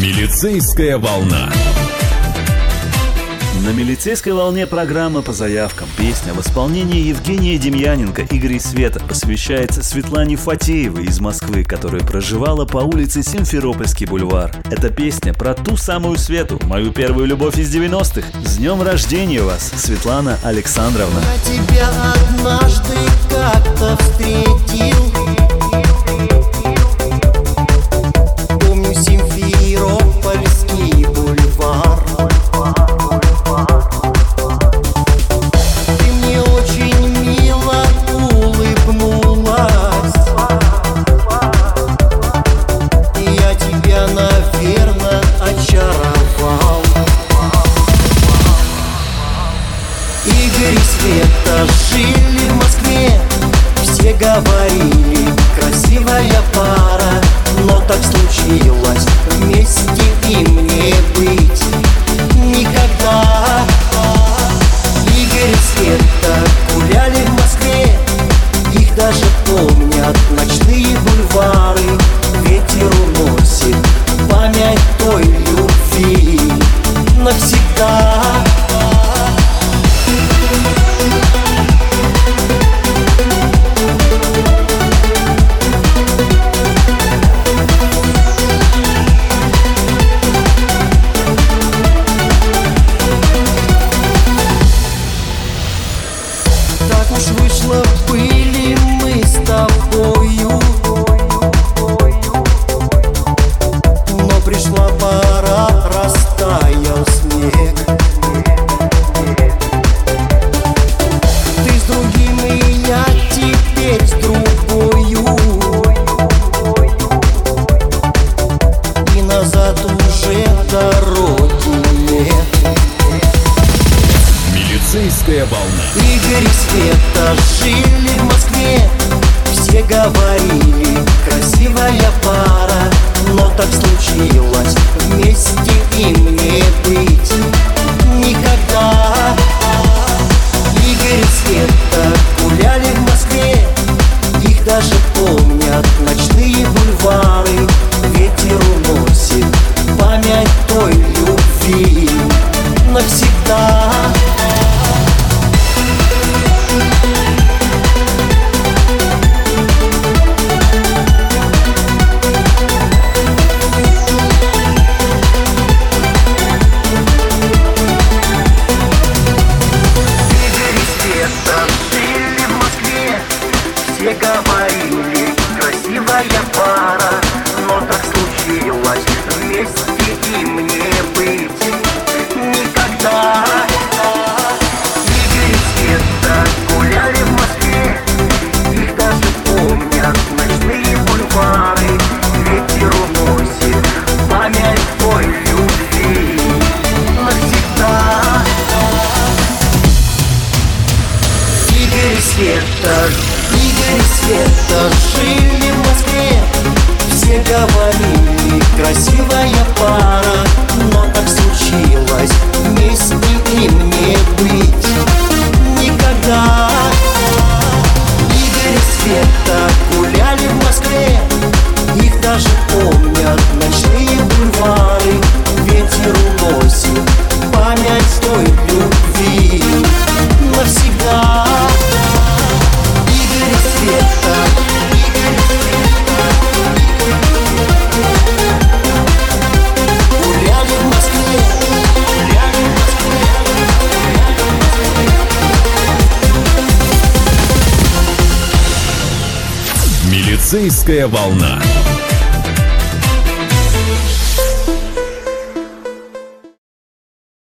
Милицейская волна. На милицейской волне программа по заявкам. Песня в исполнении Евгения Демьяненко «Игорь и Света» посвящается Светлане Фатеевой из Москвы, которая проживала по улице Симферопольский бульвар. Эта песня про ту самую Свету, мою первую любовь из 90-х. С днем рождения вас, Светлана Александровна. Я тебя однажды как-то встретил. Помню Симферопольский бульвар. Ты мне очень мило улыбнулась, и я тебя, наверное, очаровал. Игорь и Света жили в Москве. Все говорили, красивая пара, но так случилось, вместе им не быть никогда. Игорь и Света гуляли в Москве, их даже помнят ночные бульвары. Ветер уносит память той любви навсегда. Так уж вышло, были мы с тобою, но пришла пора, растаял снег. Ты с другим, и я теперь с другою, и назад уже дороги нет. Милицейская волна. Игорь и Света жили в Москве. Все говорили, красивая пара, но так случилось, вместе им не быть никогда. Игорь и Света гуляли в Москве, их даже помнят ночные бульвары. Ветер уносит память той любви навсегда. Все говорили, красивая пара, но так случилось, вместе им не быть никогда. Игорь и Света гуляли в Москве, их даже помнят ночные бульвары. Ветер уносит память той любви навсегда. Игорь и Света жили в Москве. Все говорили, красивая пара, но так случилось, вместе им не быть никогда. Игорь и Света гуляли в Москве, их даже помнят ночные бульвары. Ветер уносит память той любви навсегда. Милицейская волна.